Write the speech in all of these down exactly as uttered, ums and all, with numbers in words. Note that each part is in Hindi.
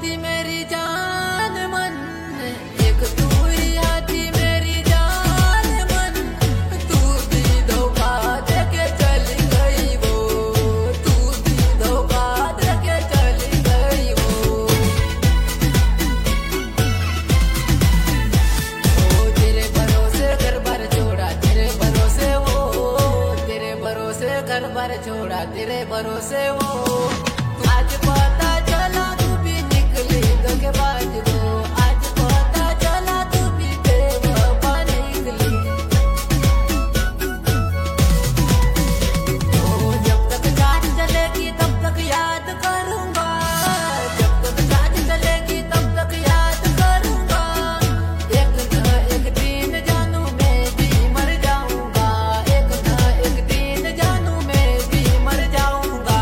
थी मेरी जान मन, एक तू ही थी मेरी जान मन, तू भी धोखा देके चली गई वो, तू भी धोखा देके चली गई वो। ओ तेरे भरोसे घर बार छोड़ा, तेरे भरोसे वो, तेरे भरोसे घर बार छोड़ा, तेरे भरोसे वो। आज पता चला तू भी निकली धोखेबाज वो, आज पता चला तू भी बेवफा निकली। ओ जब तक जान चलेगी तब तक याद करूंगा, जब तक जान चलेगी तब तक याद करूंगा। एक न एक दिन जानू मैं भी मर जाऊंगा, एक न एक दिन जानू मैं भी मर जाऊंगा।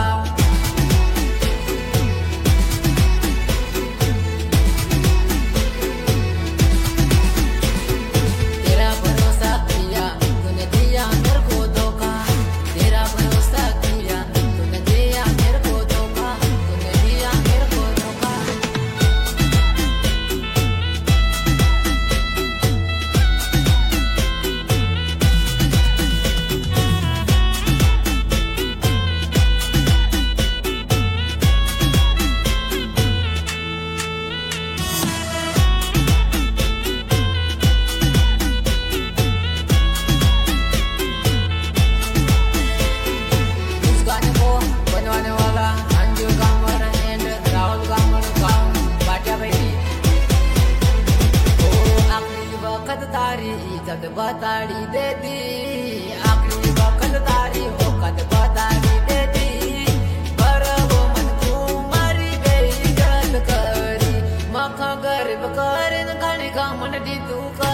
तेरा भरोसा किया तूने दिया मेरे को धोखा, तेरा भरोसा किया तूने दिया मेरे को धोखा, तूने दिया मेरे को धोखा। इस गाने को बनवाने वाला अंजू गांवर एंड राहुल गांवर गाँव बाटा भाई। ओ आखिरी वक्त तारी इज्जत बताड़ी दे दी, आखिरी वक्त तारी औकत बताड़ी दे दी। पर वो मन तुम्हारी बेइज्जत करी, मखा गरीब कर गाने का मन दी तू कर।